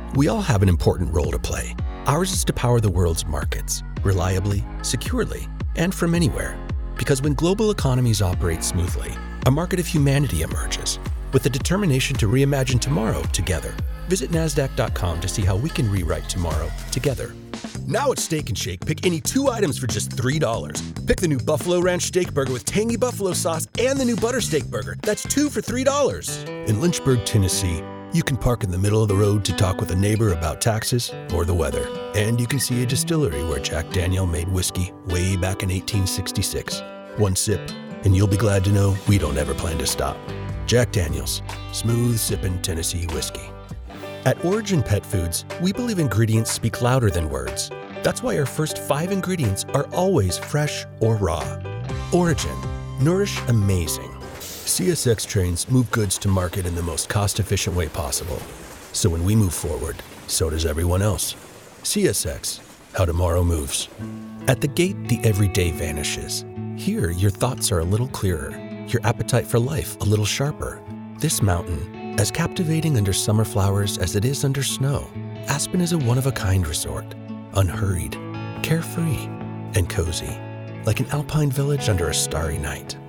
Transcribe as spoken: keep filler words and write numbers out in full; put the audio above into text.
We all have an important role to play. Ours is to power the world's markets, reliably, securely, and from anywhere. Because when global economies operate smoothly, a market of humanity emerges. With the determination to reimagine tomorrow together. Visit NASDAQ dot com to see how we can rewrite tomorrow together. Now at Steak and Shake, pick any two items for just three dollars. Pick the new Buffalo Ranch Steak Burger with tangy buffalo sauce and the new Butter Steak Burger. That's two for three dollars. In Lynchburg, Tennessee, you can park in the middle of the road to talk with a neighbor about taxes or the weather. And you can see a distillery where Jack Daniel made whiskey way back in eighteen sixty-six. One sip, and you'll be glad to know we don't ever plan to stop. Jack Daniel's, smooth sippin' Tennessee whiskey. At Origin Pet Foods, we believe ingredients speak louder than words. That's why our first five ingredients are always fresh or raw. Origin, nourish amazing. C S X trains move goods to market in the most cost-efficient way possible. So when we move forward, so does everyone else. C S X, how tomorrow moves. At the gate, the everyday vanishes. Here, your thoughts are a little clearer, your appetite for life a little sharper. This mountain, as captivating under summer flowers as it is under snow, Aspen is a one-of-a-kind resort, unhurried, carefree, and cozy, like an alpine village under a starry night.